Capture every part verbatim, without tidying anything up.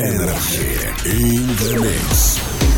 Energy in the mix.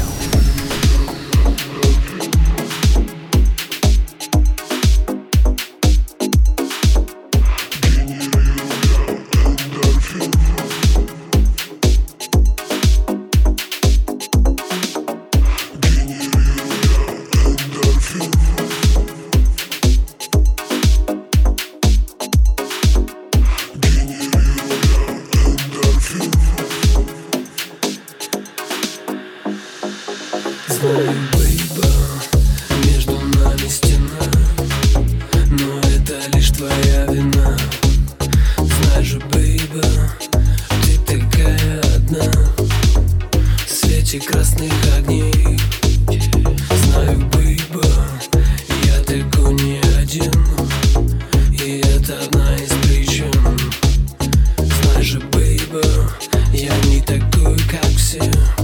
Знаю, бейба, между нами стена, но это лишь твоя вина. Знаешь же, бейба, ты такая одна в свете красных огней. Знаю, бейба, я такой не один, и это одна из причин. Знаешь же, бейба, я не такой, как все,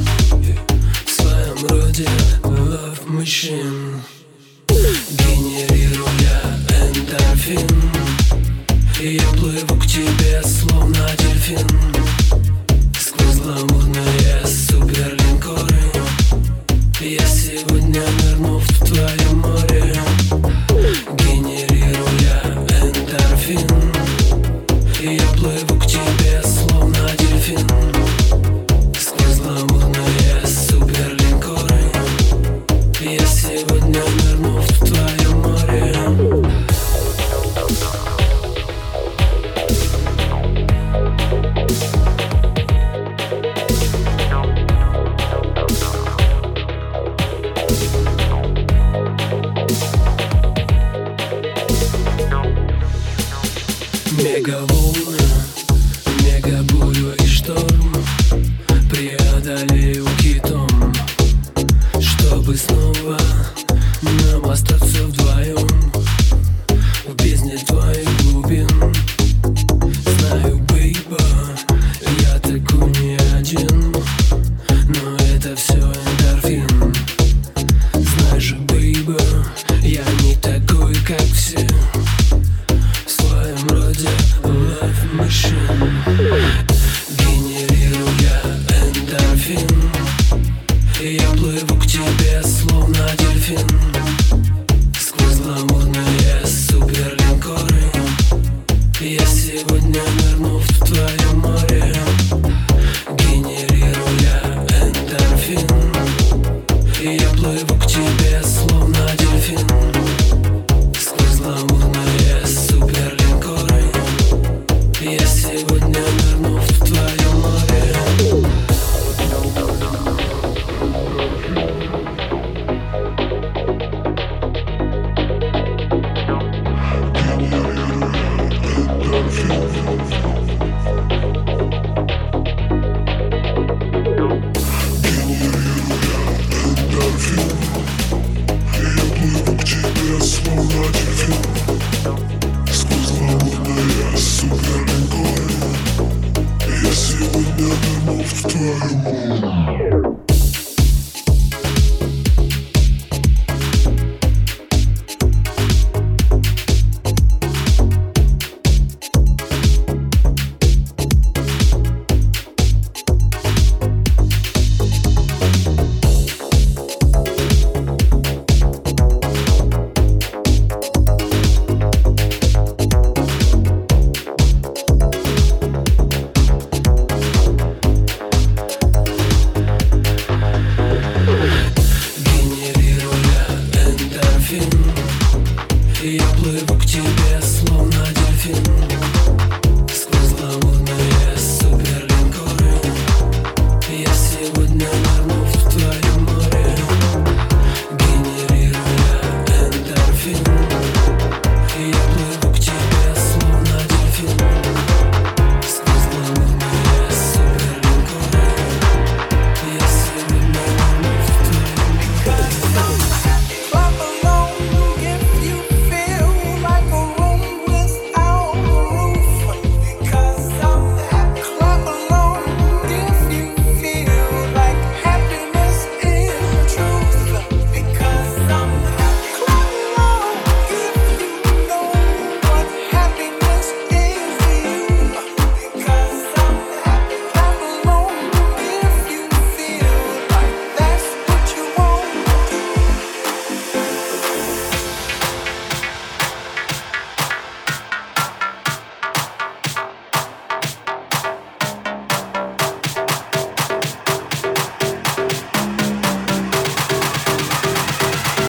вроде love machine. Генерирую я эндорфин, и я плыву к тебе, словно дельфин, сквозь гламурные суперлинкоры. Я сегодня нырну в твое море. Генерирую я эндорфин, и я плыву к тебе, словно дельфин, сквозь гламурные суперлинкоры. Я сегодня нырну в твое море. Мегаволны, мегабурю и шторм преодолею китом, чтобы снова нам остаться вдвоем в бездне твоих глубин. Знаю, бейба, я такой не один, но это все эндорфин. Знаешь же, бейба, я не такой, как все, в своем роде love machine. Генерирую я эндорфин, и я плыву к тебе, словно дельфин, сквозь гламурные суперлинкоры. Я сегодня нырну в твое море. Генерирую я эндорфин, и я плыву к тебе, словно дельфин, сквозь гламурные суперлинкоры. Я сегодня нырну в твое море. Я сегодня нырну в твою морду.